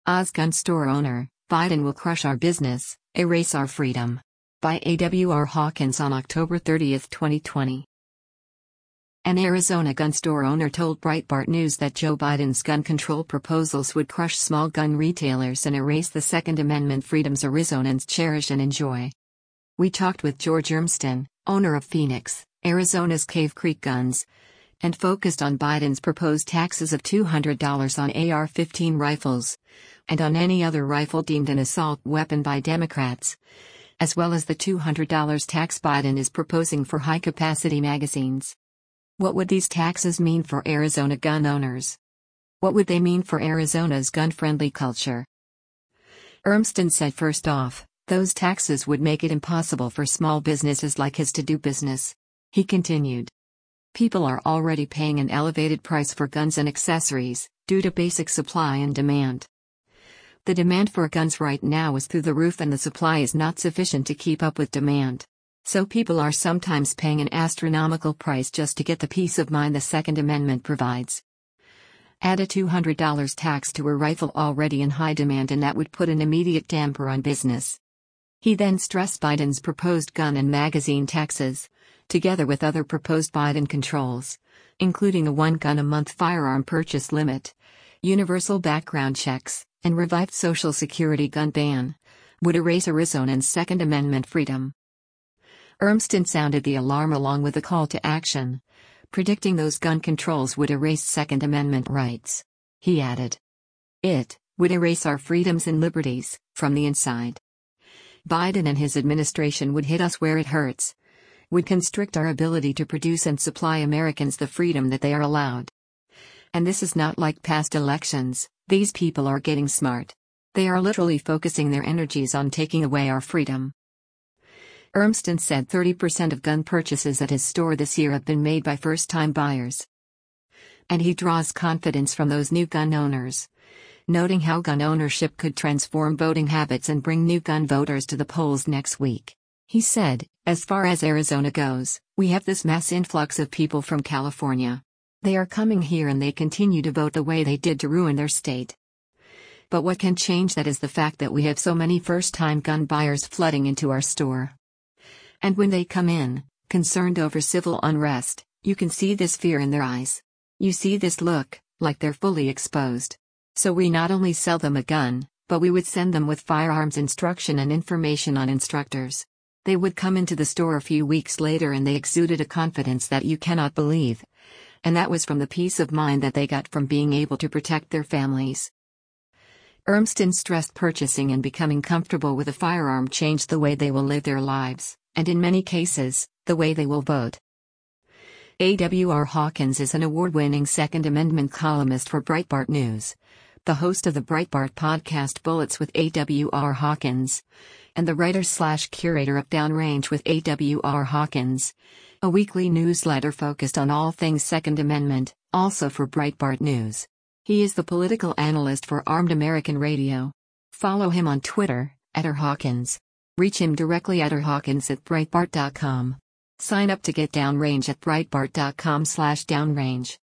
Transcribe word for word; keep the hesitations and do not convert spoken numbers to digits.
Oz gun store owner, Biden will crush our business, erase our freedom. By A W R Hawkins on October thirtieth, twenty twenty. An Arizona gun store owner told Breitbart News that Joe Biden's gun control proposals would crush small gun retailers and erase the Second Amendment freedoms Arizonans cherish and enjoy. We talked with George Urmston, owner of Phoenix, Arizona's Cave Creek Guns, and focused on Biden's proposed taxes of two hundred dollars on A R fifteen rifles, and on any other rifle deemed an assault weapon by Democrats, as well as the two hundred dollars tax Biden is proposing for high-capacity magazines. What would these taxes mean for Arizona gun owners? What would they mean for Arizona's gun-friendly culture? Urmston said first off, those taxes would make it impossible for small businesses like his to do business. He continued. People are already paying an elevated price for guns and accessories, due to basic supply and demand. The demand for guns right now is through the roof and the supply is not sufficient to keep up with demand. So people are sometimes paying an astronomical price just to get the peace of mind the Second Amendment provides. Add a two hundred dollars tax to a rifle already in high demand and that would put an immediate damper on business. He then stressed Biden's proposed gun and magazine taxes, together with other proposed Biden controls, including a one-gun-a-month firearm purchase limit, universal background checks, and revived Social Security gun ban, would erase Arizonans' Second Amendment freedom. Urmston sounded the alarm along with a call to action, predicting those gun controls would erase Second Amendment rights. He added, "It would erase our freedoms and liberties, from the inside. Biden and his administration would hit us where it hurts, would constrict our ability to produce and supply Americans the freedom that they are allowed. And this is not like past elections, these people are getting smart. They are literally focusing their energies on taking away our freedom." Urmston said thirty percent of gun purchases at his store this year have been made by first-time buyers. And he draws confidence from those new gun owners, noting how gun ownership could transform voting habits and bring new gun voters to the polls next week. He said, "As far as Arizona goes, we have this mass influx of people from California. They are coming here and they continue to vote the way they did to ruin their state. But what can change that is the fact that we have so many first-time gun buyers flooding into our store. And when they come in, concerned over civil unrest, you can see this fear in their eyes. You see this look, like they're fully exposed. So we not only sell them a gun, but we would send them with firearms instruction and information on instructors. They would come into the store a few weeks later and they exuded a confidence that you cannot believe. And that was from the peace of mind that they got from being able to protect their families." Urmston stressed purchasing and becoming comfortable with a firearm changed the way they will live their lives, and in many cases, the way they will vote. A W R Hawkins is an award-winning Second Amendment columnist for Breitbart News, the host of the Breitbart podcast Bullets with A W R Hawkins, and the writer-slash-curator of Downrange with A W R Hawkins, a weekly newsletter focused on all things Second Amendment, also for Breitbart News. He is the political analyst for Armed American Radio. Follow him on Twitter, at R Hawkins. Reach him directly at r hawkins at breitbart dot com. Sign up to get Downrange at breitbart dot com slash downrange.